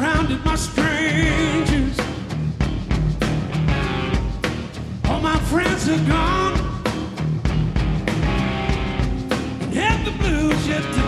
surrounded by strangers. All my friends are gone, and have the blues yet to